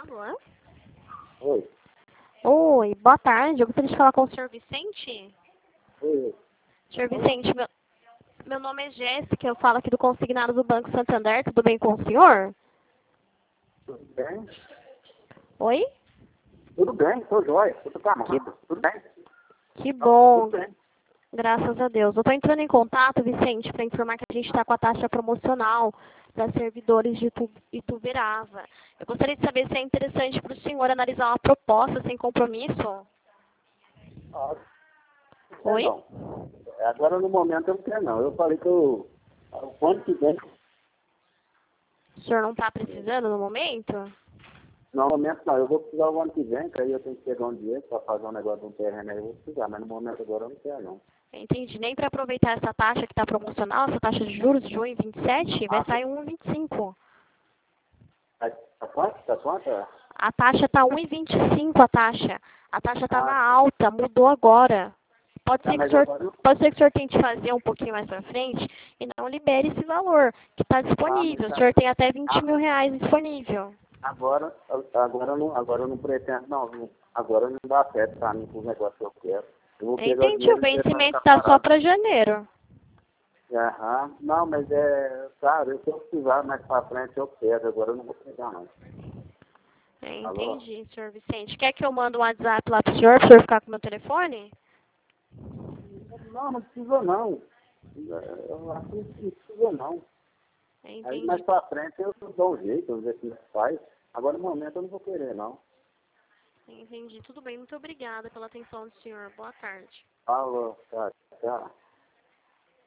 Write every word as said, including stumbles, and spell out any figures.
Alô? Oi. Oi, boa tarde. Eu gostaria de falar com o senhor Vicente. Oi. senhor Vicente, meu, meu nome é Jéssica, eu falo aqui do consignado do Banco Santander. Tudo bem com o senhor? Tudo bem? Oi? Tudo bem, tô jóia. Tudo Que, calmado. Tudo bem? que Não, bom, tudo bem. graças a Deus. Eu estou entrando em contato, Vicente, para informar que a gente está com a taxa promocional para servidores de Itu- Ituverava. Eu gostaria de saber se é interessante para o senhor analisar uma proposta sem compromisso. Ah, Oi? não. Agora no momento eu não quero não. Eu falei que eu, o ano que vem, O senhor não está precisando no momento? no momento não, eu vou precisar o ano que vem, que aí eu tenho que pegar um dinheiro para fazer um negócio de um terreno aí, eu vou precisar, mas no momento agora eu não quero não. Entendi. Nem para aproveitar essa taxa que está promocional, essa taxa de juros de um vírgula vinte e sete, vai Ah, sair um vírgula vinte e cinco. tá, tá quanto? Tá quanto? A taxa está um vírgula vinte e cinco a taxa. A taxa estava Ah, alta, mudou agora. Pode tá, ser que o mas senhor, agora eu... pode ser que o senhor tente fazer um pouquinho mais para frente e não libere esse valor que está Ah, mas disponível. O tá. senhor tem até vinte Ah, mil reais disponível. agora, agora, eu não, agora eu não pretendo, não. não- Agora não dá certo para mim com os negócios que eu quero. Eu vou pegar o Entendi. O dinheiro e vai vencimento ficar está só parado. para janeiro. Aham. Não, mas é, claro, se eu precisar mais para frente eu quero. Agora eu não vou pegar, não. É, Alô? entendi, senhor Vicente. Quer que eu mande um WhatsApp lá para o senhor, para o senhor ficar com o meu telefone? Não, não precisa, não. Eu acho que não precisa, não. É, Aí mais entendi. para frente eu dou um jeito, eu ver se faz. Agora no momento eu não vou querer, não. Entendi. Tudo bem. Muito obrigada pela atenção do senhor. Boa tarde. Alô, tá, tchau.